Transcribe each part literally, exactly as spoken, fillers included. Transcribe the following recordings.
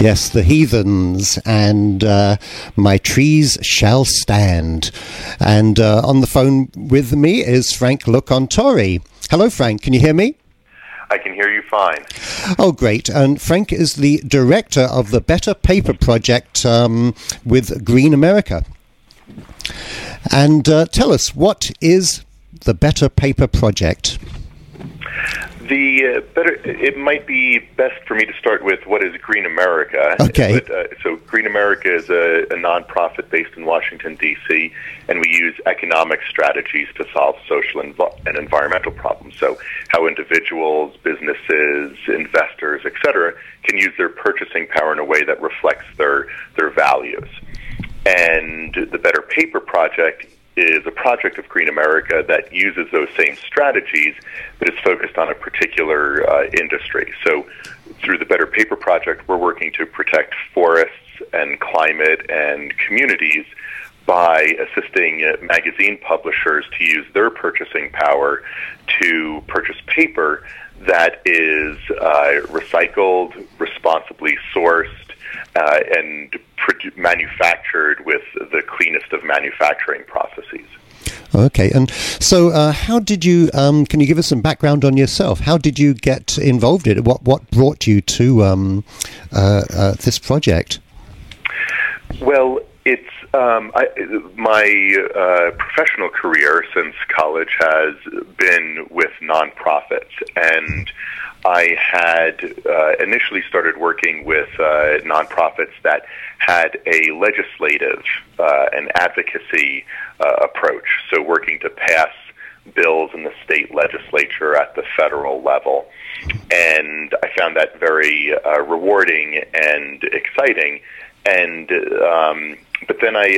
Yes, the Heathens and uh, My Trees Shall Stand. And uh, on the phone with me is Frank Locontori. Hello, Frank. Can you hear me? I can hear you fine. Oh, great. And Frank is the director of the Better Paper Project um, with Green America. And uh, tell us, what is the Better Paper Project? The uh, better. It might be best for me to start with what is Green America. Okay. But, uh, so Green America is a, a nonprofit based in Washington, D C, and we use economic strategies to solve social and, and environmental problems. So how individuals, businesses, investors, et cetera, can use their purchasing power in a way that reflects their their values. And the Better Paper Project is a project of Green America that uses those same strategies, but it's focused on a particular uh, industry. So through the Better Paper Project, we're working to protect forests and climate and communities by assisting uh, magazine publishers to use their purchasing power to purchase paper that is uh, recycled, responsibly sourced, uh, and produ- manufactured with the cleanest of manufacturing processes. Okay, and so uh, how did you, um, can you give us some background on yourself? How did you get involved in it? What, what brought you to um, uh, uh, this project? Well, it's um, I, my uh, professional career since college has been with nonprofits, and I had uh, initially started working with uh, nonprofits that had a legislative uh, and advocacy uh, approach, so working to pass bills in the state legislature at the federal level. And I found that very uh, rewarding and exciting. And um, but then I,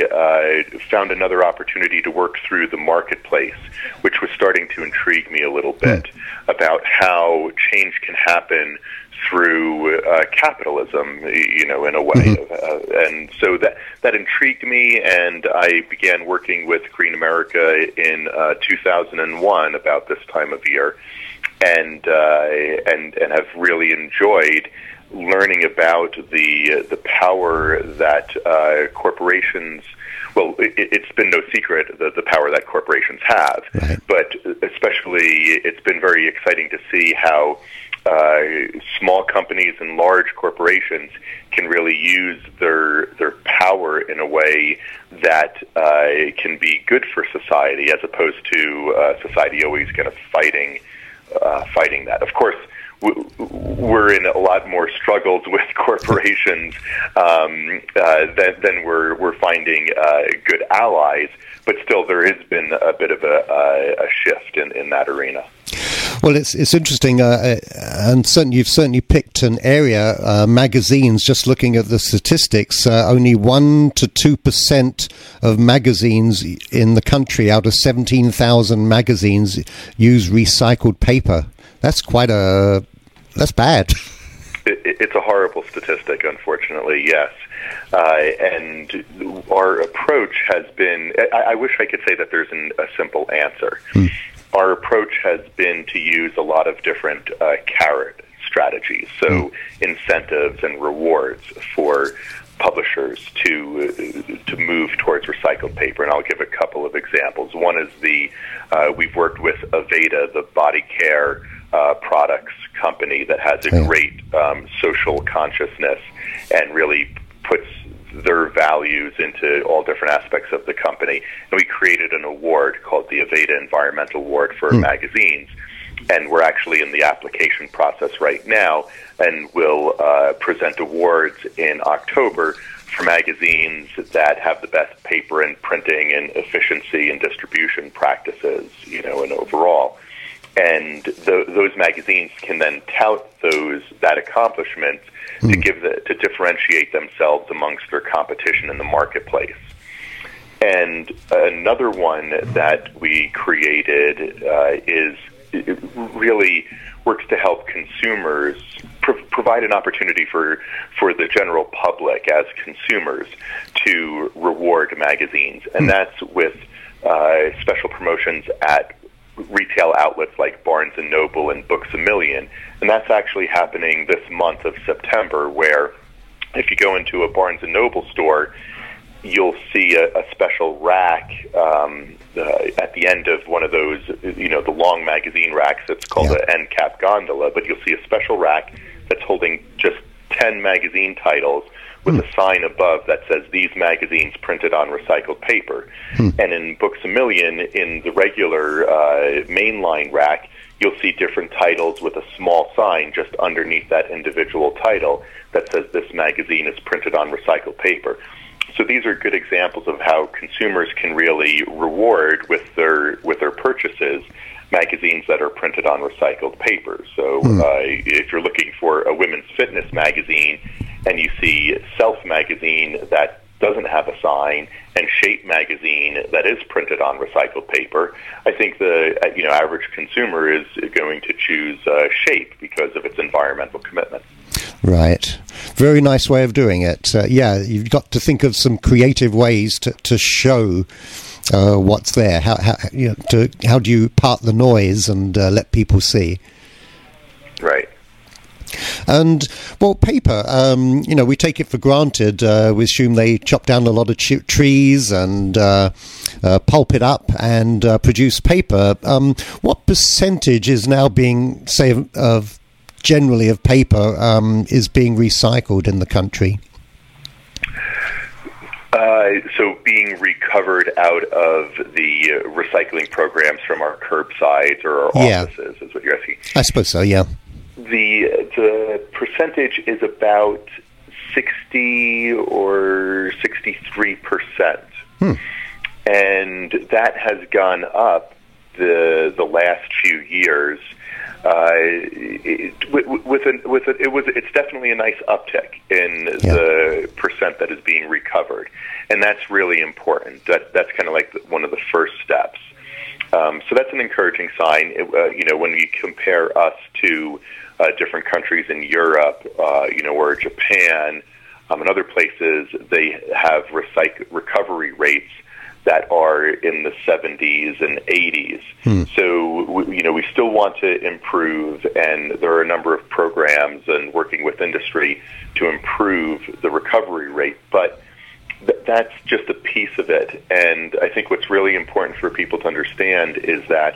I uh, found another opportunity to work through the marketplace, which was starting to intrigue me a little bit mm. about how change can happen through uh, capitalism, you know, in a way. Mm-hmm. Uh, and so that that intrigued me, and I began working with Green America in uh, two thousand one, about this time of year, and uh, and and have really enjoyed learning about the the power that uh, corporations. Well, it, it's been no secret the, the power that corporations have, right. But especially it's been very exciting to see how uh, small companies and large corporations can really use their their power in a way that uh, can be good for society, as opposed to uh, society always kind of fighting uh, fighting that. Of course, we're in a lot more struggles with corporations um, uh, than, than we're we're finding uh, good allies, but still there has been a bit of a, a shift in, in that arena. Well, it's it's interesting, uh, and certainly you've certainly picked an area. Uh, magazines, just looking at the statistics, uh, only one to two percent of magazines in the country out of seventeen thousand magazines use recycled paper. That's quite a, that's bad. It, it's a horrible statistic, unfortunately, yes. Uh, and our approach has been, I, I wish I could say that there's an, a simple answer. Hmm. Our approach has been to use a lot of different uh, carrot strategies, so hmm. incentives and rewards for publishers to uh, to move towards recycled paper, and I'll give a couple of examples. One is the uh, we've worked with Aveda, the body care uh, products company that has a great um, social consciousness and really puts their values into all different aspects of the company. And we created an award called the Aveda Environmental Award for mm. magazines, and we're actually in the application process right now, and we'll uh, present awards in October for magazines that have the best paper and printing and efficiency and distribution practices, you know, and overall. And th- those magazines can then tout those that accomplishment mm. to give the, to differentiate themselves amongst their competition in the marketplace. And another one that we created uh, is it really works to help consumers pro- provide an opportunity for for the general public as consumers to reward magazines, and mm. that's with uh, special promotions at retail outlets like Barnes and Noble and Books A Million. And that's actually happening this month of September, where if you go into a Barnes and Noble store, you'll see a, a special rack um, uh, at the end of one of those, you know, the long magazine racks. It's called yeah. an end cap gondola, but you'll see a special rack that's holding just ten magazine titles with hmm. a sign above that says, "These magazines printed on recycled paper." Hmm. And in Books A Million, in the regular uh, mainline rack, you'll see different titles with a small sign just underneath that individual title that says, "This magazine is printed on recycled paper." So these are good examples of how consumers can really reward with their with their purchases magazines that are printed on recycled paper. So hmm. uh, if you're looking for a women's fitness magazine and you see Self magazine that doesn't have a sign and Shape magazine that is printed on recycled paper, I think the you know average consumer is going to choose uh, Shape because of its environmental commitment. Right. Very nice way of doing it. Uh, yeah, you've got to think of some creative ways to, to show uh, what's there. How how, you know, to, how do you part the noise and uh, let people see? Right. And, well, paper, um, you know, we take it for granted. Uh, we assume they chop down a lot of ch- trees and uh, uh, pulp it up and uh, produce paper. Um, what percentage is now being, say, of, of generally of paper um, is being recycled in the country? Uh, so being recovered out of the uh, recycling programs from our curbsides or our yeah. offices is what you're asking? I suppose so, yeah. The the percentage is about sixty or sixty-three percent. Hmm. And that has gone up the the last few years. Uh, it, with, with, an, with a, it was it's definitely a nice uptick in yeah. the percent that is being recovered, and that's really important. That that's kind of like the, one of the first steps. Um, so that's an encouraging sign. It, uh, you know, when we compare us to uh, different countries in Europe, uh, you know, or Japan, um, and other places, they have recyc- recovery rates that are in the seventies and eighties. Hmm. So, we, you know, we still want to improve, and there are a number of programs and working with industry to improve the recovery rate, but th- that's just a piece of it. And I think what's really important for people to understand is that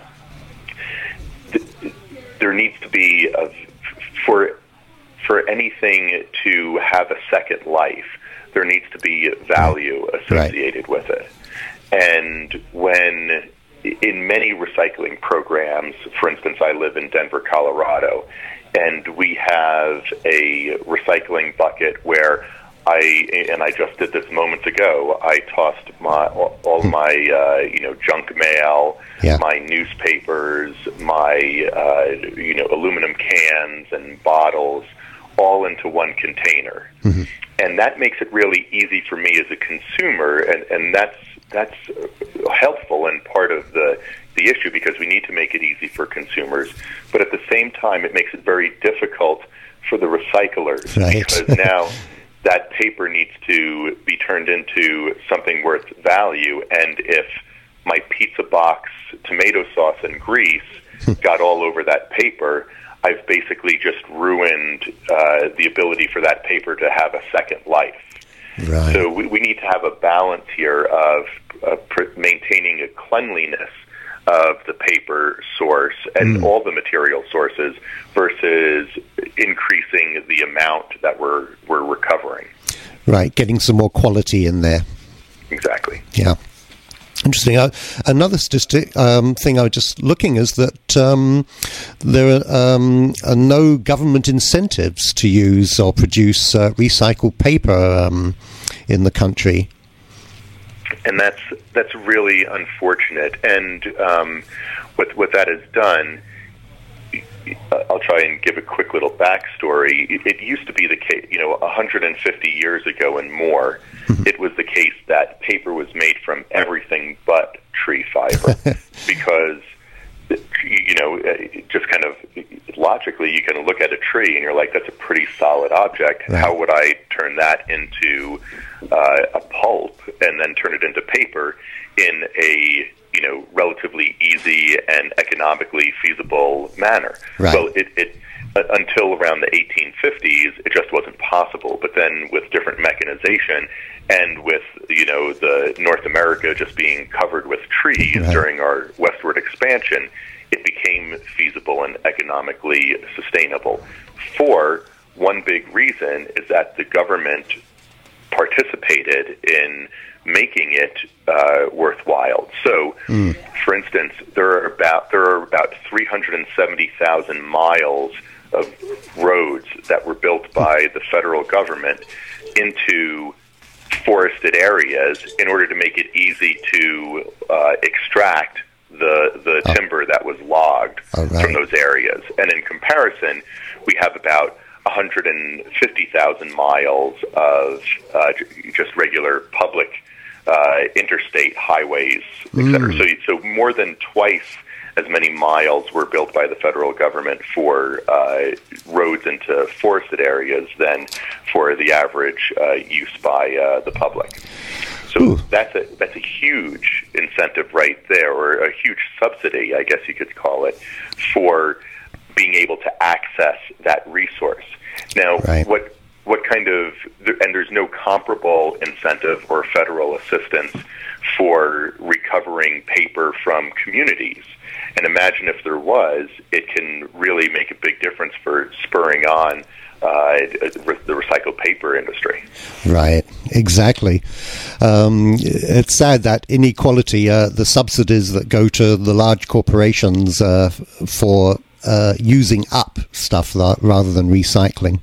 th- there needs to be, a, for for anything to have a second life, there needs to be value associated right. with it. And when, in many recycling programs, for instance, I live in Denver, Colorado, and we have a recycling bucket where I, and I just did this moments ago, I tossed my, all my, uh, you know, junk mail, yeah. my newspapers, my, uh, you know, aluminum cans and bottles, all into one container. Mm-hmm. And that makes it really easy for me as a consumer, and, and that's that's helpful and part of the the issue, because we need to make it easy for consumers. But at the same time, it makes it very difficult for the recyclers, right. because now that paper needs to be turned into something worth value. And if my pizza box tomato sauce and grease got all over that paper, I've basically just ruined uh, the ability for that paper to have a second life. Right. So we, we need to have a balance here of uh, pr- maintaining a cleanliness of the paper source and mm. all the material sources versus increasing the amount that we're we're recovering. Right, getting some more quality in there. Exactly. Yeah. Interesting. Uh, another statistic um, thing I was just looking is that um, there are, um, are no government incentives to use or produce uh, recycled paper um, in the country. And that's that's really unfortunate. And um, what what that has done, I'll try and give a quick little backstory. It, it used to be the case, you know, one hundred fifty years ago and more, it was the case that paper was made from everything but tree fiber, because, you know, just kind of logically, you can look at a tree and you're like, that's a pretty solid object. Right. How would I turn that into uh, a pulp and then turn it into paper in a you know, relatively easy and economically feasible manner. Right. Well, it, it uh, until around the eighteen fifties, it just wasn't possible. But then with different mechanization and with, you know, the North America just being covered with trees right. during our westward expansion, it became feasible and economically sustainable. For one big reason is that the government participated in making it uh, worthwhile. So, mm. for instance, there are about there are about three hundred seventy thousand miles of roads that were built by the federal government into forested areas in order to make it easy to uh, extract the the oh. timber that was logged oh, right. from those areas. And in comparison, we have about one hundred fifty thousand miles of uh, just regular public uh, interstate highways, et cetera. Mm. So, so more than twice as many miles were built by the federal government for uh, roads into forested areas than for the average uh, use by uh, the public. So Ooh. that's a that's a huge incentive right there, or a huge subsidy, I guess you could call it, for being able to access that resource. Now, right. what what kind of, and there's no comparable incentive or federal assistance for recovering paper from communities. And imagine if there was, it can really make a big difference for spurring on uh, the recycled paper industry. Right, exactly. Um, it's sad that inequality, uh, the subsidies that go to the large corporations uh, for uh, using up stuff rather than recycling.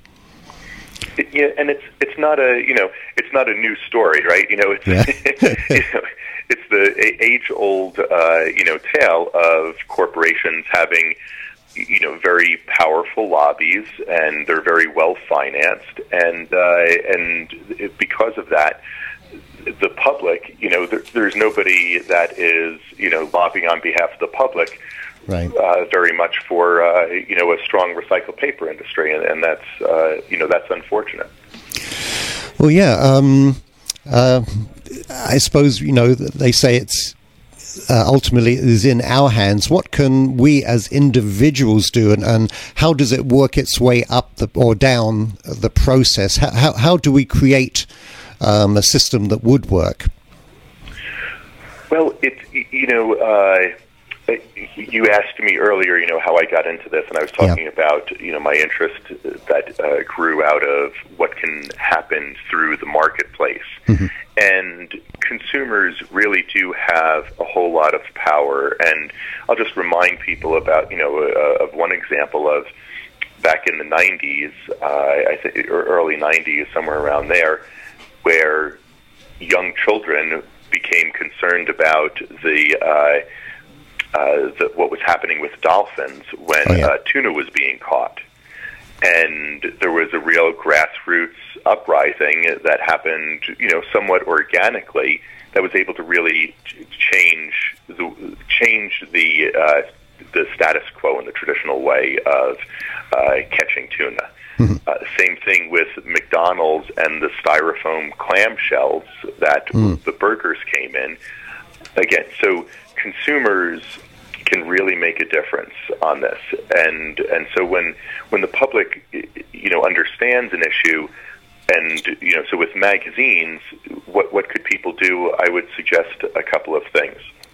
It, yeah, and it's it's not a you know it's not a new story, right? You know, it's yeah. you know, it's the age-old uh, you know tale of corporations having you know very powerful lobbies, and they're very well financed, and uh, and it, because of that, the public, you know, there, there's nobody that is you know lobbying on behalf of the public. Right. Uh, very much for uh, you know a strong recycled paper industry, and, and that's uh, you know that's unfortunate. Well, yeah, um, uh, I suppose you know they say it's uh, ultimately it is in our hands. What can we as individuals do, and, and how does it work its way up the, or down the process? How how, how do we create um, a system that would work? Well, it's you know. Uh, You asked me earlier, you know, how I got into this, and I was talking yeah. about, you know, my interest that uh, grew out of what can happen through the marketplace. Mm-hmm. And consumers really do have a whole lot of power. And I'll just remind people about, you know, uh, of one example of back in the nineties, uh, I think, or early nineties, somewhere around there, where young children became concerned about the uh, Uh, the, what was happening with dolphins when oh, yeah. uh, tuna was being caught. And there was a real grassroots uprising that happened, you know, somewhat organically, that was able to really change the change the uh, the status quo in the traditional way of uh, catching tuna. Mm-hmm. Uh, same thing with McDonald's and the styrofoam clamshells that mm. the burgers came in. Again, so consumers can really make a difference on this, and and so when when the public you know understands an issue, and you know so with magazines, what what could people do? I would suggest a couple of things.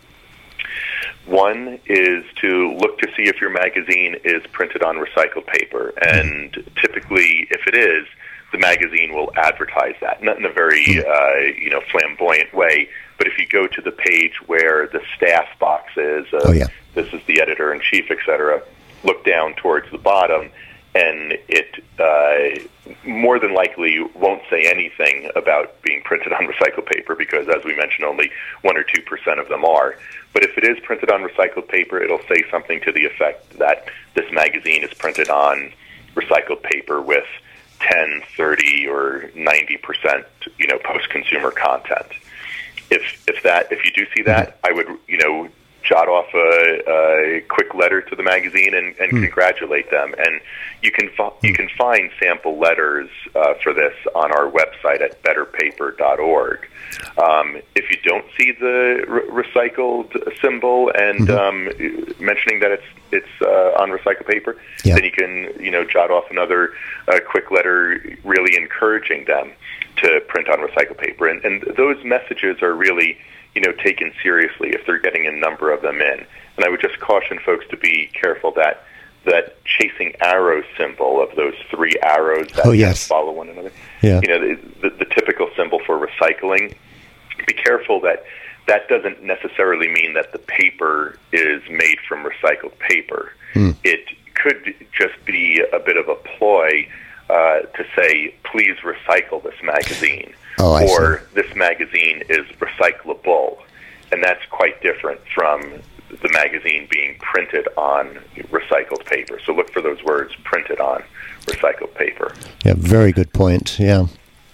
One is to look to see if your magazine is printed on recycled paper, and typically, if it is, the magazine will advertise that, not in a very uh, you know flamboyant way. But if you go to the page where the staff box is, uh, oh, yeah. this is the editor-in-chief, et cetera, look down towards the bottom, and it uh, more than likely won't say anything about being printed on recycled paper because, as we mentioned, only one or two percent of them are. But if it is printed on recycled paper, it'll say something to the effect that this magazine is printed on recycled paper with ten, thirty, or ninety percent, you know, post-consumer content. If if that if you do see that, I would you know jot off a, a quick letter to the magazine and, and mm. congratulate them. And you can fi- you can find sample letters uh, for this on our website at better paper dot org. Um, if you don't see the re- recycled symbol and mm-hmm. um, mentioning that it's it's uh, on recycled paper, yeah. then you can you know jot off another uh, quick letter, really encouraging them to print on recycled paper. And, and those messages are really you know taken seriously if they're getting a number of them in. And I would just caution folks to be careful that that chasing arrow symbol of those three arrows that oh, yes. follow one another. Yeah. You know, the, the, the typical symbol for recycling. Be careful that that doesn't necessarily mean that the paper is made from recycled paper. Mm. It could just be a bit of a ploy uh, to say, please recycle this magazine. Oh, I or see. This magazine is recyclable. And that's quite different from the magazine being printed on recycled paper. So look for those words, printed on recycled paper. Yeah, very good point, yeah.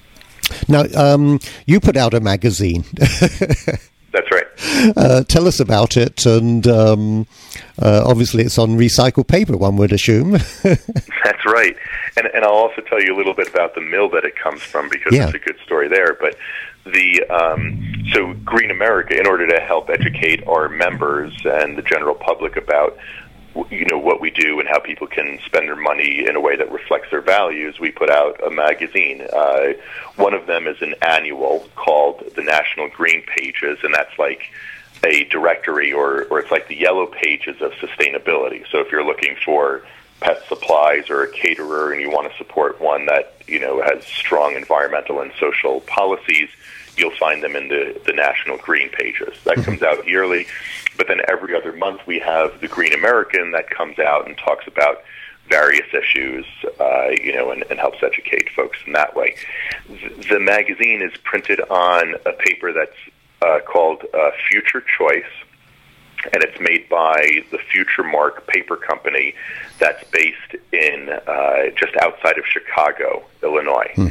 Now, um, you put out a magazine. That's right. Uh, tell us about it, and um, uh, obviously it's on recycled paper, one would assume. That's right. And, and I'll also tell you a little bit about the mill that it comes from, because yeah. it's a good story there. But the um, so Green America, in order to help educate our members and the general public about you know what we do and how people can spend their money in a way that reflects their values, we put out a magazine. Uh, one of them is an annual called the National Green Pages, and that's like a directory, or, or it's like the yellow pages of sustainability. So if you're looking for pet supplies or a caterer and you want to support one that you know has strong environmental and social policies, you'll find them in the, the National Green Pages. That mm-hmm. comes out yearly. But then every other month we have the Green American that comes out and talks about various issues, uh, you know, and, and helps educate folks in that way. The, the magazine is printed on a paper that's uh, called uh, Future Choice, and it's made by the Future Mark Paper Company that's based in uh, just outside of Chicago, Illinois. Hmm.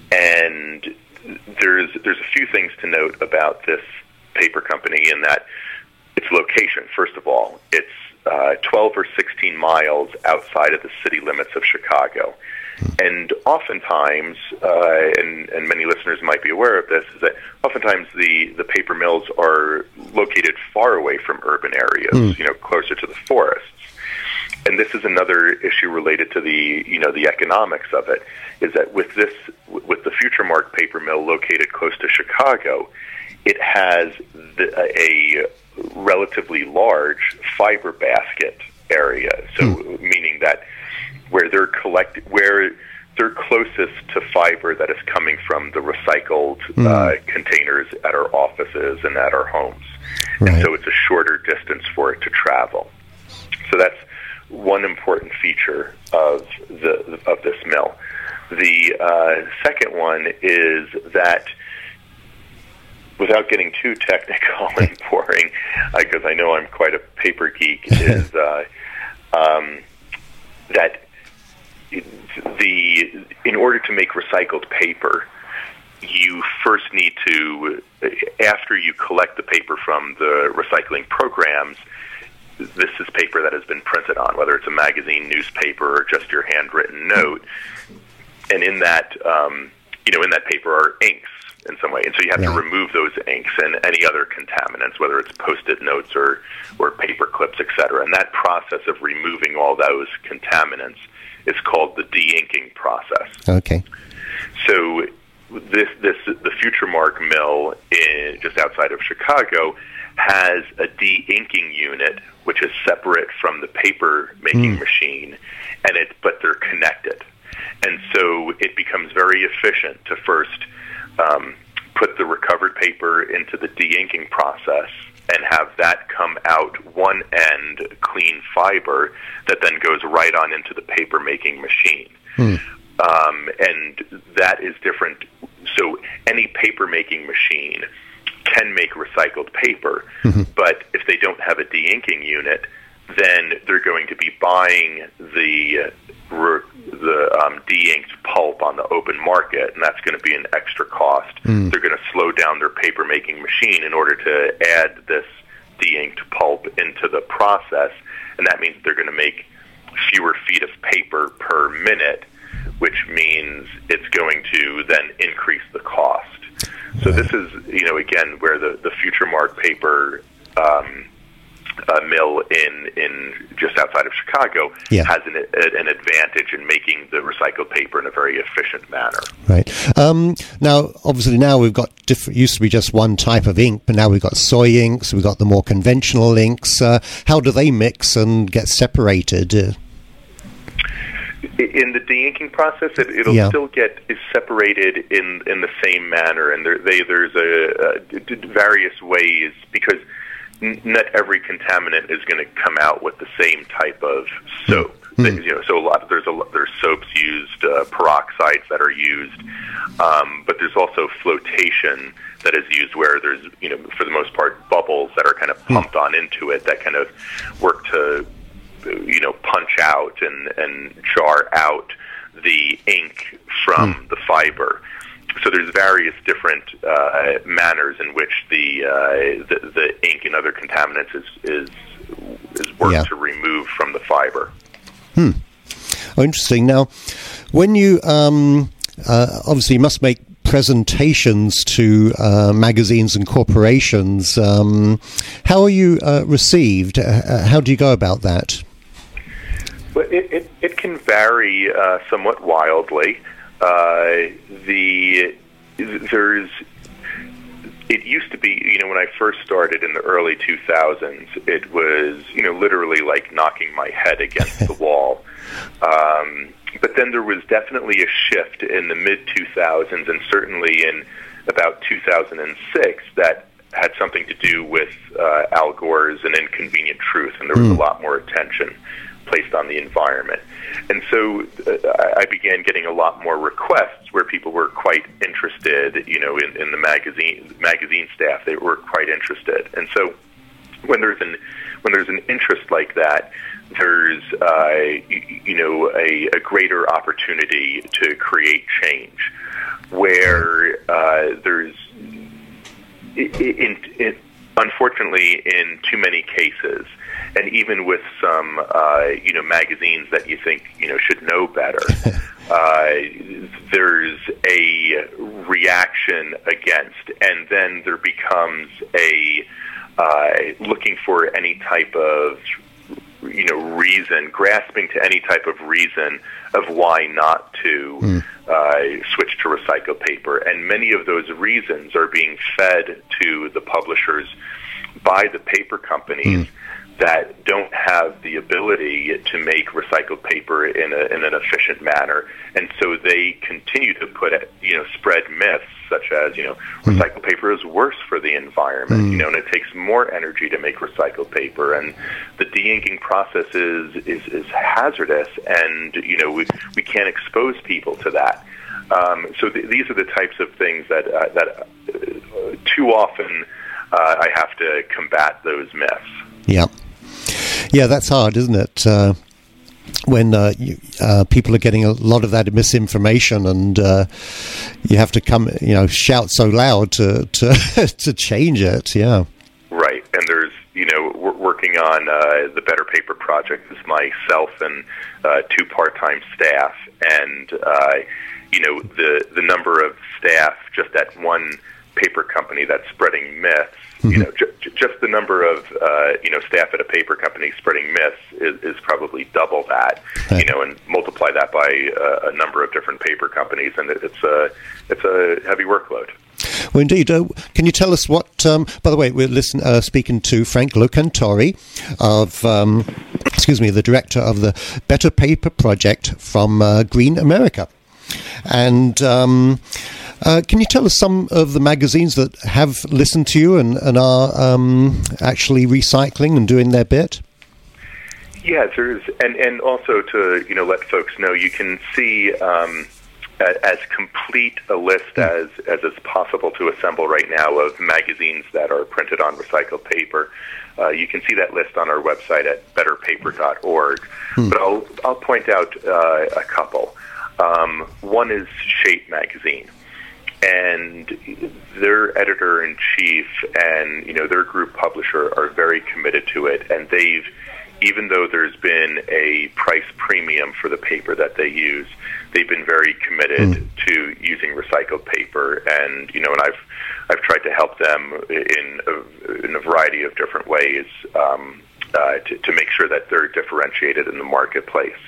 And there's there's a few things to note about this paper company in that its location. First of all, it's uh, twelve or sixteen miles outside of the city limits of Chicago. And oftentimes, uh, and, and many listeners might be aware of this, is that oftentimes the, the paper mills are located far away from urban areas, mm. you know, closer to the forests. And this is another issue related to the, you know, the economics of it, is that with this, with the Future Mark paper mill located close to Chicago, it has the, a relatively large fiber basket area. So, mm. meaning that where they're collect, where they're closest to fiber that is coming from the recycled mm. uh, containers at our offices and at our homes, right. And so it's a shorter distance for it to travel. So that's one important feature of the of this mill. The uh, second one is that, without getting too technical and boring, because I know I'm quite a paper geek, is uh, um, that the in order to make recycled paper, you first need to, after you collect the paper from the recycling programs, this is paper that has been printed on, whether it's a magazine, newspaper, or just your handwritten note. And in that, um, you know, in that paper are inks in some way, and so you have right. to remove those inks and any other contaminants, whether it's Post-it notes or or paper clips, et cetera. And that process of removing all those contaminants is called the de-inking process. Okay. So this this the Future Mark mill in just outside of Chicago has a de-inking unit, which is separate from the paper making mm. machine, and it but they're connected, and so it becomes very efficient to first um, put the recovered paper into the de-inking process and have that come out one end clean fiber that then goes right on into the paper making machine. Mm. Um, and that is different. So any paper making machine can make recycled paper, mm-hmm. but if they don't have a de-inking unit, then they're going to be buying the uh, the um, de-inked pulp on the open market, and that's going to be an extra cost. Mm. They're going to slow down their paper making machine in order to add this de-inked pulp into the process, and that means they're going to make fewer feet of paper per minute, which means it's going to then increase the cost. So this is, you know, again, where the, the Future Mark paper um, uh, mill in in just outside of Chicago yeah. has an, an advantage in making the recycled paper in a very efficient manner. Right. Um, now, obviously, now we've got different. Used to be just one type of ink, but now we've got soy inks. We've got the more conventional inks. Uh, how do they mix and get separated? Uh, In the de-inking process, it, it'll yeah. still get separated in, in the same manner, and there, they, there's a, a various ways, because n- not every contaminant is going to come out with the same type of soap. Mm. That, you know, so a lot of, there's a there's soaps used, uh, peroxides that are used, um, but there's also flotation that is used, where there's, you know, for the most part, bubbles that are kind of pumped mm. on into it that kind of work to, you know, punch out and, and jar out the ink from mm. the fiber. So there's various different uh, manners in which the, uh, the the ink and other contaminants is is, is worked yeah. to remove from the fiber. Hmm. Oh, interesting. Now, when you um, uh, obviously you must make presentations to uh, magazines and corporations, um, how are you uh, received? Uh, how do you go about that? Well, it, it, it can vary uh, somewhat wildly. Uh, the there's it used to be, you know, when I first started in the early two thousands, it was, you know, literally like knocking my head against the wall. Um, but then there was definitely a shift in the mid two thousands, and certainly in about two thousand six, that had something to do with uh, Al Gore's An Inconvenient Truth, and there was mm. a lot more attention placed on the environment. And so uh, I began getting a lot more requests where people were quite interested, you know, in, in the magazine magazine staff. They were quite interested. And so when there's an when there's an interest like that, there's uh, you, you know a, a greater opportunity to create change. Where uh, there's in, in, in unfortunately, in too many cases, and even with some, uh, you know, magazines that you think, you know, should know better, uh, there's a reaction against, and then there becomes a uh, looking for any type of, you know, reason, grasping to any type of reason of why not to mm. uh, switch to recycled paper. And many of those reasons are being fed to the publishers by the paper companies mm. that don't have the ability to make recycled paper in, a, in an efficient manner. And so they continue to put, you know, spread myths such as, you know, mm. recycled paper is worse for the environment, mm. you know, and it takes more energy to make recycled paper, and the de-inking process is, is, is hazardous, and, you know, we, we can't expose people to that. Um, so th- these are the types of things that, uh, that uh, too often uh, I have to combat those myths. Yeah. Yeah, that's hard, isn't it? Uh, when uh, you, uh, people are getting a lot of that misinformation, and uh, you have to come, you know, shout so loud to to, to change it. Yeah. Right, and there's, you know, we're working on uh, the Better Paper Project is myself and uh, two part-time staff, and uh, you know, the the number of staff just at one paper company that's spreading myths. Mm-hmm. You know, ju- just the number of uh, you know staff at a paper company spreading myths is, is probably double that. Right. You know, and multiply that by uh, a number of different paper companies, and it, it's a it's a heavy workload. Well, indeed. Uh, can you tell us what? Um, by the way, we're listen, uh, speaking to Frank Locantori, of um, excuse me, the director of the Better Paper Project from uh, Green America, and. Um, Uh, can you tell us some of the magazines that have listened to you and, and are um, actually recycling and doing their bit? Yeah, there's, and, and also to, you know, let folks know, you can see um, a, as complete a list as, as is possible to assemble right now of magazines that are printed on recycled paper. Uh, you can see that list on our website at better paper dot org. Hmm. But I'll, I'll point out uh, a couple. Um, one is Shape Magazine. and their editor-in-chief and, you know, their group publisher are very committed to it, and they've, even though there's been a price premium for the paper that they use, they've been very committed mm. to using recycled paper. And, you know, and I've I've tried to help them in a, in a variety of different ways um, uh, to, to make sure that they're differentiated in the marketplace.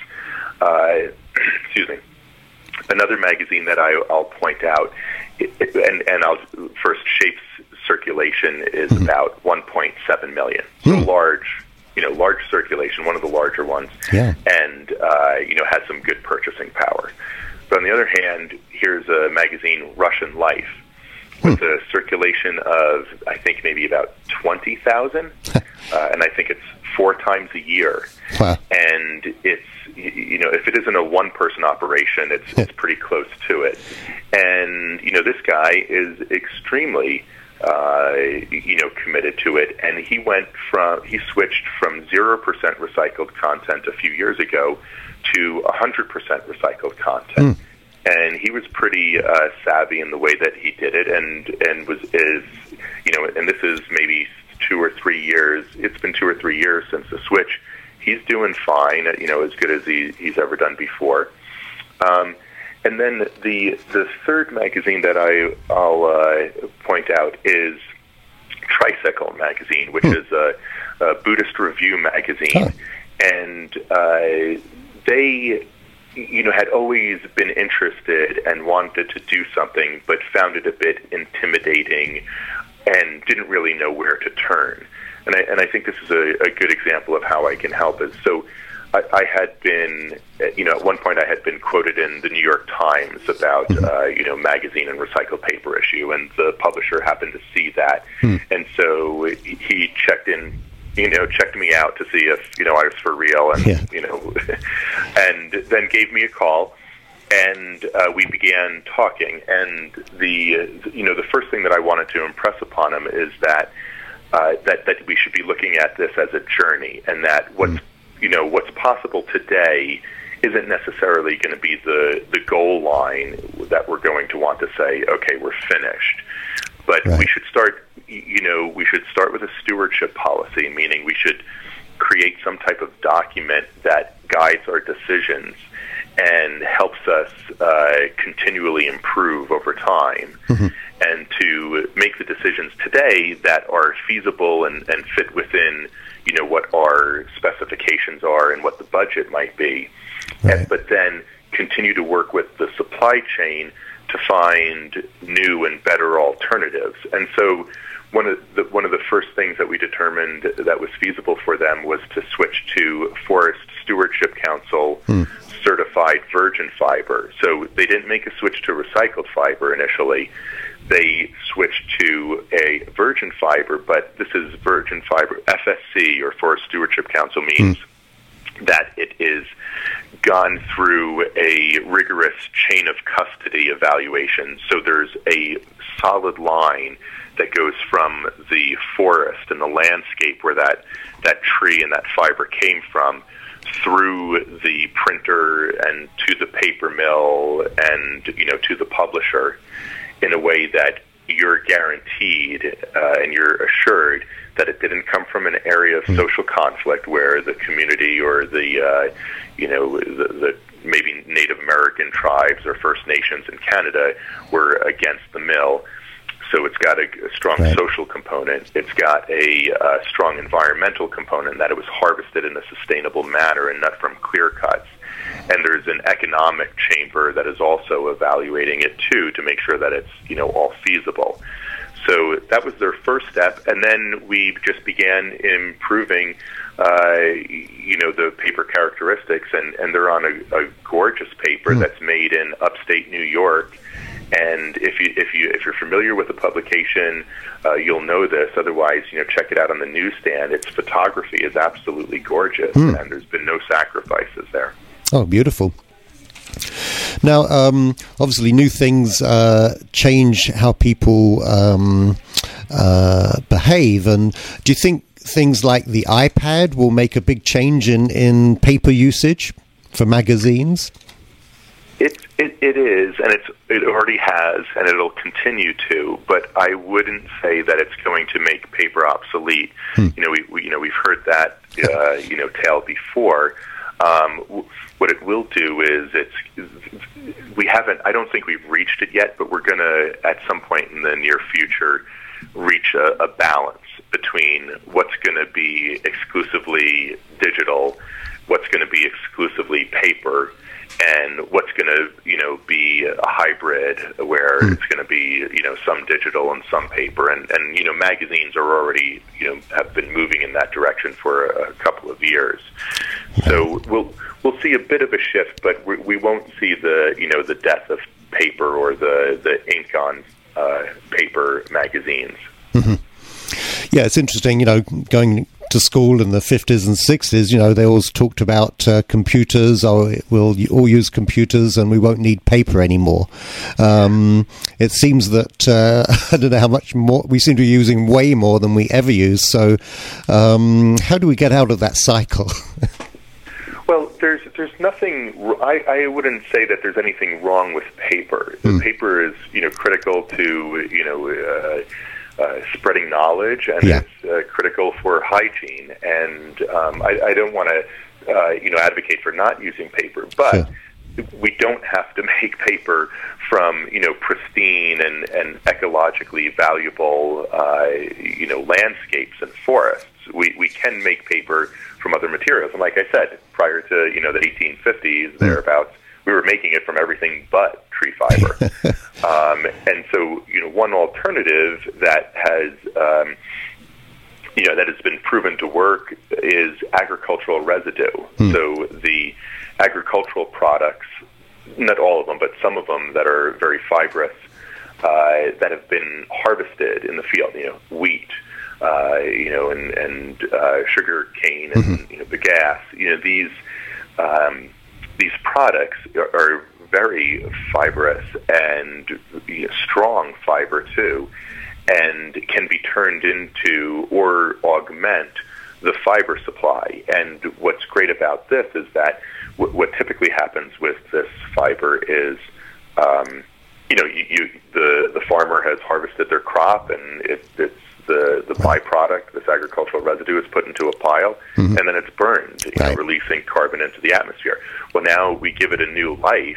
Uh, excuse me. Another magazine that I, I'll point out, it, it, and, and I'll first, Shape's circulation is mm. about one point seven million. So mm. large. You know, large circulation, one of the larger ones, yeah. and, uh, you know, has some good purchasing power. But on the other hand, here's a magazine, Russian Life, with hmm. a circulation of, I think, maybe about twenty thousand, uh, and I think it's four times a year. Wow. And it's, you know, if it isn't a one-person operation, it's, it's pretty close to it. And, you know, this guy is extremely... Uh, you know, committed to it, and he went from he switched from zero percent recycled content a few years ago to a hundred percent recycled content, mm. and he was pretty uh, savvy in the way that he did it, and and was is you know, and this is maybe two or three years. It's been two or three years since the switch. He's doing fine, you know, as good as he, he's ever done before. Um, And then the the third magazine that I, I'll uh, point out is Tricycle magazine, which hmm. is a, a Buddhist review magazine, huh. and uh, they, you know, had always been interested and wanted to do something, but found it a bit intimidating and didn't really know where to turn. And I and I think this is a, a good example of how I can help. Is so. I, I had been, you know, at one point I had been quoted in the New York Times about, uh, you know, magazine and recycled paper issue, and the publisher happened to see that, hmm. and so he checked in, you know, checked me out to see if, you know, I was for real, and yeah. you know, and then gave me a call, and uh, we began talking, and the, you know, the first thing that I wanted to impress upon him is that uh, that that we should be looking at this as a journey, and that what's hmm. you know, what's possible today isn't necessarily going to be the, the goal line that we're going to want to say, okay, we're finished. But right. we should start, you know, we should start with a stewardship policy, meaning we should create some type of document that guides our decisions and helps us uh, continually improve over time, mm-hmm. and to make the decisions today that are feasible and, and fit within, you know, what our specifications are and what the budget might be. Right. And, but then continue to work with the supply chain to find new and better alternatives. And so one of the one of the first things that we determined that was feasible for them was to switch to Forest Stewardship Council hmm. certified virgin fiber. So they didn't make a switch to recycled fiber initially. They switched to a virgin fiber, but this is virgin fiber. F S C, or Forest Stewardship Council, means mm. that it is gone through a rigorous chain of custody evaluation. So there's a solid line that goes from the forest and the landscape where that, that tree and that fiber came from, through the printer and to the paper mill and, you know, to the publisher, in a way that you're guaranteed uh, and you're assured that it didn't come from an area of social conflict where the community or the, uh, you know, the, the maybe Native American tribes or First Nations in Canada were against the mill. So it's got a, a strong right. social component. It's got a uh, strong environmental component, that it was harvested in a sustainable manner and not from clear cuts. And there's an economic chamber that is also evaluating it too, to make sure that it's, you know, all feasible. So that was their first step, and then we just began improving, uh, you know, the paper characteristics, and, and they're on a, a gorgeous paper mm. that's made in upstate New York. And if you if you if you're familiar with the publication, uh, you'll know this. Otherwise, you know, check it out on the newsstand. Its photography is absolutely gorgeous, mm. and there's been no sacrifices there. Oh, beautiful. Now, um, obviously, new things uh, change how people um, uh, behave. And do you think things like the iPad will make a big change in, in paper usage for magazines? It, it it is, and it's it already has, and it'll continue to. But I wouldn't say that it's going to make paper obsolete. Hmm. You know, we, we you know we've heard that uh, you know tale before. Um, w- what it will do is it's we haven't. I don't think we've reached it yet, but we're going to at some point in the near future reach a, a balance between what's going to be exclusively digital, what's going to be exclusively paper, and what's going to, you know, be a hybrid where mm. it's going to be, you know, some digital and some paper. And, and, you know, magazines are already, you know, have been moving in that direction for a, a couple of years. So we'll we'll see a bit of a shift, but we, we won't see the, you know, the death of paper or the, the ink on uh, paper magazines. Mm-hmm. Yeah, it's interesting, you know, going to school in the fifties and sixties, you know, they always talked about uh, computers, or we'll all use computers and we won't need paper anymore. Um, it seems that, uh, I don't know how much more, we seem to be using way more than we ever use. So um, how do we get out of that cycle? Well, there's there's nothing, I, I wouldn't say that there's anything wrong with paper. The mm. paper is, you know, critical to, you know, uh, Uh, spreading knowledge, and yeah. it's uh, critical for hygiene. And um, I, I don't want to, uh, you know, advocate for not using paper, but sure. we don't have to make paper from, you know, pristine and, and ecologically valuable, uh, you know, landscapes and forests. We we can make paper from other materials. And like I said, prior to, you know, the eighteen fifties, mm. thereabouts, we were making it from everything but tree fiber. um, and so, you know, one alternative that has, um, you know, that has been proven to work is agricultural residue. Hmm. So the agricultural products, not all of them, but some of them that are very fibrous, uh, that have been harvested in the field, you know, wheat, uh, you know, and, and uh, sugar cane and, mm-hmm. you know, bagasse, you know, these, um, these products are, are very fibrous and, you know, strong fiber too, and can be turned into or augment the fiber supply. And what's great about this is that w- what typically happens with this fiber is, um, you know, you, you, the the farmer has harvested their crop, and it, it's the the byproduct, this agricultural residue, is put into a pile, mm-hmm. and then it's burned, you right. know, releasing carbon into the atmosphere. Well, now we give it a new life,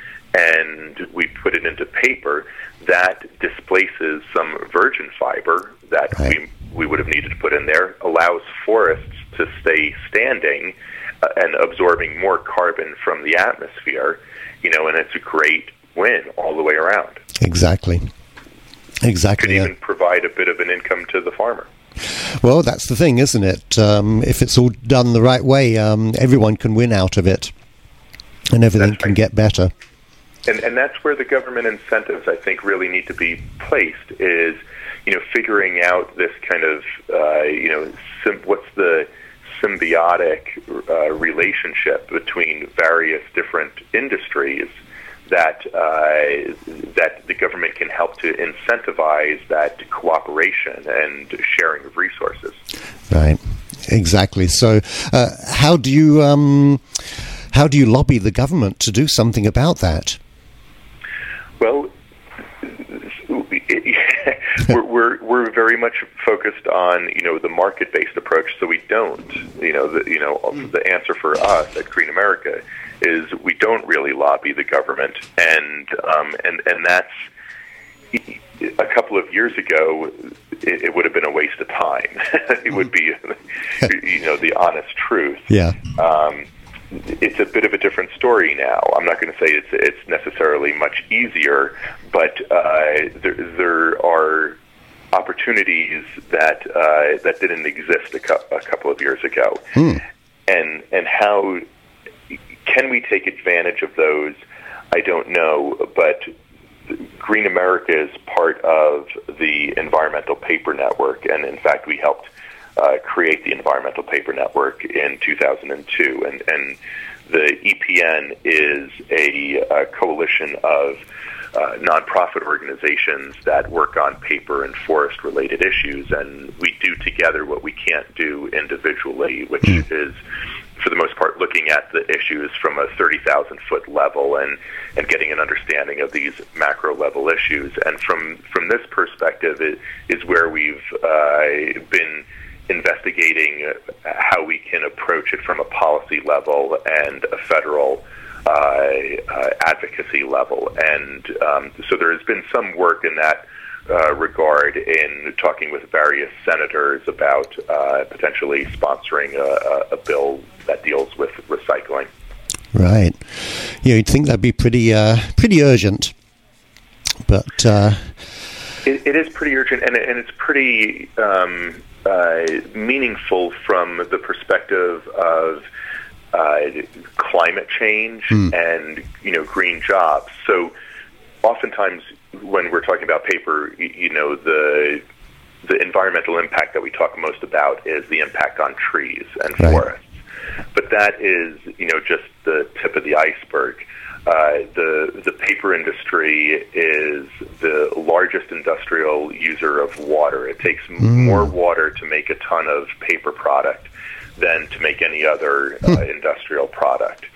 and we put it into paper that displaces some virgin fiber that right. we we would have needed to put in there, allows forests to stay standing uh, and absorbing more carbon from the atmosphere, you know, and it's a great win all the way around. Exactly. Exactly. Could even yeah. provide a bit of an income to the farmer. Well, that's the thing, isn't it? Um, if it's all done the right way, um, everyone can win out of it, and everything right. can get better. And and that's where the government incentives, I think, really need to be placed, is, you know, figuring out this kind of, uh, you know, sim- what's the symbiotic uh, relationship between various different industries that uh, that the government can help to incentivize that cooperation and sharing of resources. Right, exactly. So, uh, how do you um, how do you lobby the government to do something about that? Well, we're, we're we're very much focused on, you know, the market-based approach. So we don't, you know, the you know the answer for us at Green America is we don't really lobby the government, and um, and and that's a couple of years ago. It, it would have been a waste of time. It would be, you know, the honest truth. Yeah. Um, It's a bit of a different story now. I'm not going to say it's it's necessarily much easier, but uh, there, there are opportunities that uh, that didn't exist a, cu- a couple of years ago, hmm. and and how can we take advantage of those? I don't know, but Green America is part of the Environmental Paper Network, and in fact, we helped Uh, create the Environmental Paper Network in two thousand two, and, and the E P N is a, a coalition of uh, nonprofit organizations that work on paper and forest-related issues, and we do together what we can't do individually, which mm. is for the most part, looking at the issues from a thirty thousand foot level and, and getting an understanding of these macro level issues. And from, from this perspective it is where we've uh, been investigating how we can approach it from a policy level and a federal uh, uh, advocacy level. And um, so there has been some work in that uh, regard in talking with various senators about uh, potentially sponsoring a, a bill that deals with recycling. Right. Yeah, you'd think that'd be pretty uh, pretty urgent, but uh... it, it is pretty urgent, and, and it's pretty um, uh, meaningful from the perspective of uh, climate change mm. and you know green jobs. So, oftentimes when we're talking about paper, you, you know the the environmental impact that we talk most about is the impact on trees and right. forests. But that is, you know, just the tip of the iceberg. Uh, the the paper industry is the largest industrial user of water. It takes mm. more water to make a ton of paper product than to make any other uh, industrial product.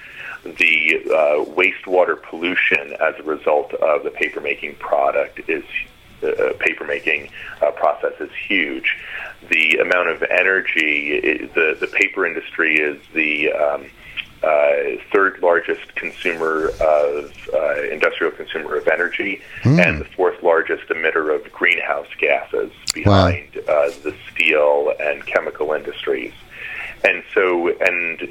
The uh, wastewater pollution as a result of the paper making product is uh, paper making uh, process is huge. The amount of energy, the the paper industry is the um, uh, third largest consumer of uh, industrial consumer of energy, mm. and the fourth largest emitter of greenhouse gases behind wow. uh, the steel and chemical industries. And so, and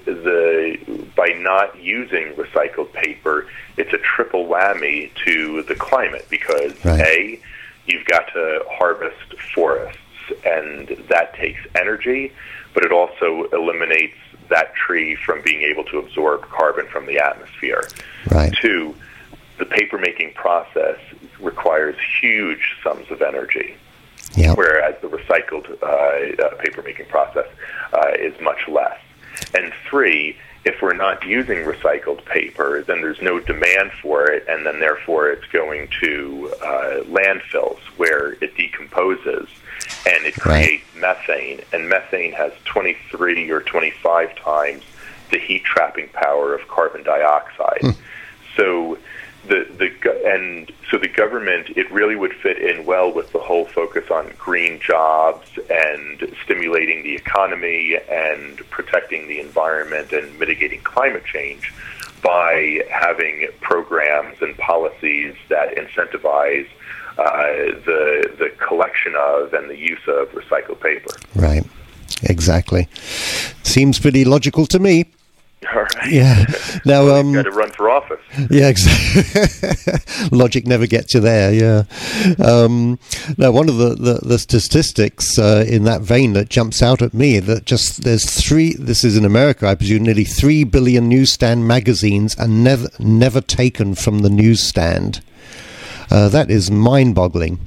the by not using recycled paper, it's a triple whammy to the climate because right. A, you've got to harvest forests, and that takes energy, but it also eliminates that tree from being able to absorb carbon from the atmosphere. Right. Two, the paper-making process requires huge sums of energy, yep. whereas the recycled uh, uh, paper-making process uh, is much less. And three, if we're not using recycled paper, then there's no demand for it, and then therefore it's going to uh, landfills where it decomposes and it creates right. methane. And methane has twenty-three or twenty-five times the heat trapping power of carbon dioxide. Hmm. So the the and so the government, it really would fit in well with the whole focus on green jobs and stimulating the economy and protecting the environment and mitigating climate change by having programs and policies that incentivize uh, the the collection of and the use of recycled paper. Right. Exactly. Seems pretty logical to me. All right. Yeah. Now, well, um, you've got to run for office. Yeah, exactly. Logic never gets you there. Yeah. Um, now, one of the the, the statistics uh, in that vein that jumps out at me that just there's three. This is in America, I presume. Nearly three billion newsstand magazines are never never taken from the newsstand. Uh, that is mind-boggling.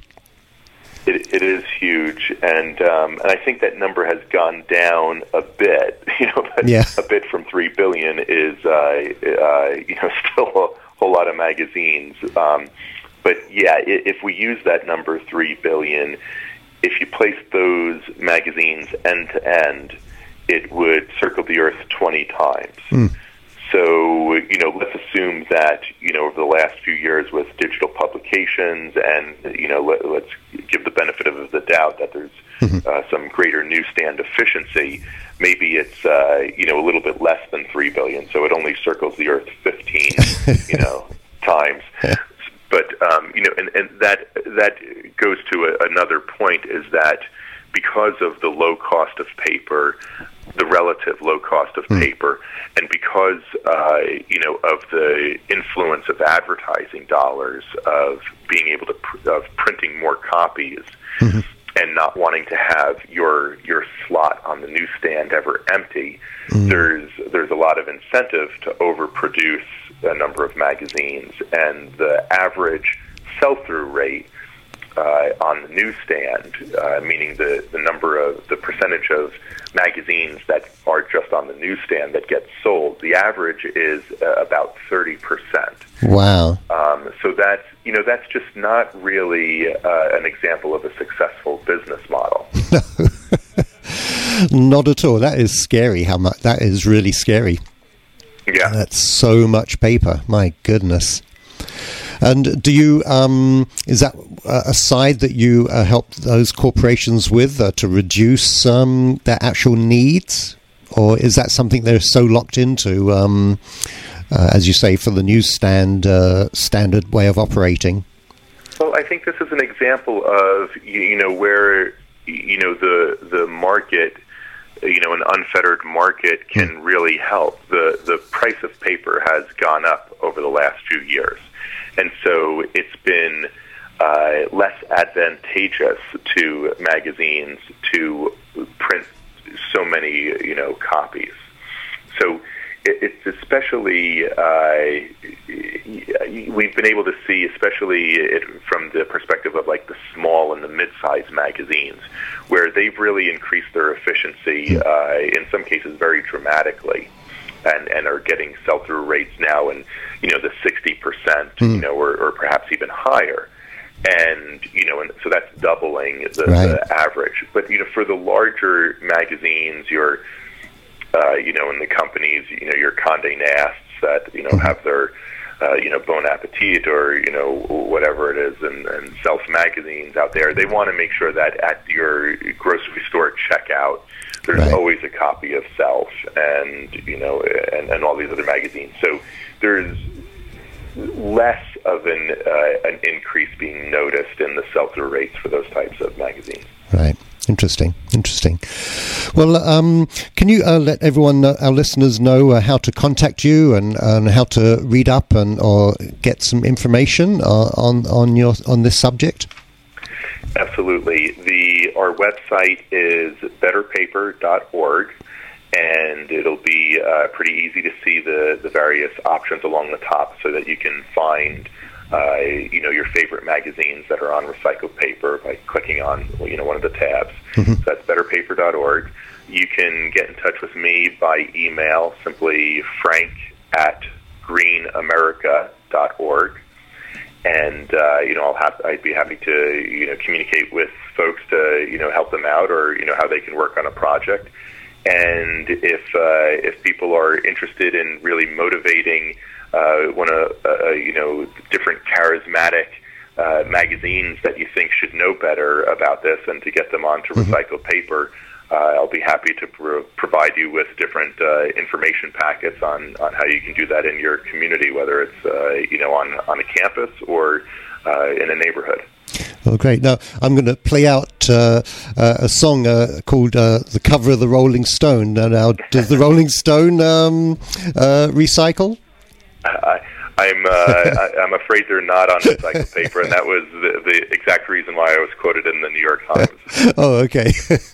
It, it is huge, and um, and I think that number has gone down a bit. You know, but yeah. a bit from three billion is uh, uh, you know still a whole lot of magazines. Um, but yeah, if we use that number three billion, if you place those magazines end to end, it would circle the Earth twenty times. Mm. So, you know, let's assume that, you know, over the last few years with digital publications and, you know, let, let's give the benefit of the doubt that there's mm-hmm. uh, some greater newsstand efficiency. Maybe it's, uh, you know, a little bit less than three billion, so it only circles the Earth fifteen, you know, times. But, um, you know, and, and that that goes to a, another point is that because of the low cost of paper, the relative low cost of mm. paper, and because uh, you know of the influence of advertising dollars, of being able to pr- of printing more copies, mm-hmm. and not wanting to have your your slot on the newsstand ever empty, mm. there's there's a lot of incentive to overproduce a number of magazines, and the average sell-through rate Uh, on the newsstand, uh, meaning the, the number of the percentage of magazines that are just on the newsstand that get sold, the average is uh, about thirty percent. Wow. Um, so that's, you know, that's just not really uh, an example of a successful business model. Not at all. That is scary. How much? That is really scary. Yeah, that's so much paper. My goodness. And do you? Um, is that a side that you uh, help those corporations with uh, to reduce um, their actual needs, or is that something they're so locked into, um, uh, as you say, for the newsstand uh, standard way of operating? Well, I think this is an example of you know where you know the the market. You know, an unfettered market can really help. The the price of paper has gone up over the last few years, and so it's been uh, less advantageous to magazines to print so many, you know, copies. So it, it's especially uh, we've been able to see, especially it, from the perspective of like the small and the mid-sized magazines, where they've really increased their efficiency, uh, in some cases very dramatically, and, and are getting sell-through rates now in, you know, the sixty percent, mm. you know, or, or perhaps even higher. And, you know, and so that's doubling the, right. the average. But, you know, for the larger magazines, your, uh, you know, in the companies, you know, your Condé Nasts that, you know, mm. have their, Uh, you know, Bon Appetit or, you know, whatever it is, and, and Self magazines out there, they want to make sure that at your grocery store checkout, there's right. always a copy of Self and, you know, and, and all these other magazines. So there's less of an, uh, an increase being noticed in the sell-through rates for those types of magazines. Right. Interesting, interesting. Well, um, can you uh, let everyone, uh, our listeners, know uh, how to contact you and, and how to read up and or get some information uh, on on your on this subject? Absolutely. The our website is better paper dot org, and it'll be uh, pretty easy to see the the various options along the top, so that you can find. Uh, you know, your favorite magazines that are on recycled paper by clicking on, you know, one of the tabs. Mm-hmm. So that's better paper dot org. You can get in touch with me by email, simply frank at green america dot org. And, uh, you know, I'll have, I'd be happy to, you know, communicate with folks to, you know, help them out, or, you know, how they can work on a project. And if, uh, if people are interested in really motivating Uh, one of uh, you know different charismatic uh, magazines that you think should know better about this, and to get them onto mm-hmm. recycled paper, uh, I'll be happy to pro- provide you with different uh, information packets on, on how you can do that in your community, whether it's uh, you know on on a campus or uh, in a neighborhood. Well, great. Now I'm going to play out uh, uh, a song uh, called uh, "The Cover of the Rolling Stone." Now, does the Rolling Stone um, uh, recycle? I, I'm uh, I, I'm afraid they're not on recycled paper, and that was the, the exact reason why I was quoted in the New York Times. Oh, okay.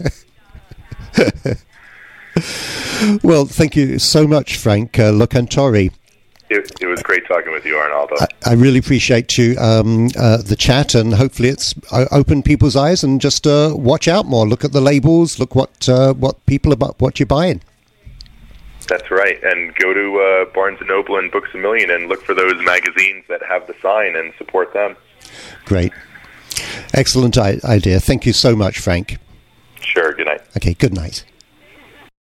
Well, thank you so much, Frank uh, Locantori. It, it was great talking with you, Arnaldo. I, I really appreciate you um, uh, the chat, and hopefully it's uh, opened people's eyes, and just uh, watch out more. Look at the labels. Look what uh, what people about what you're buying. That's right, and go to uh, Barnes and Noble and Books A Million and look for those magazines that have the sign and support them. Great. Excellent I- idea. Thank you so much, Frank. Sure, good night. Okay, good night.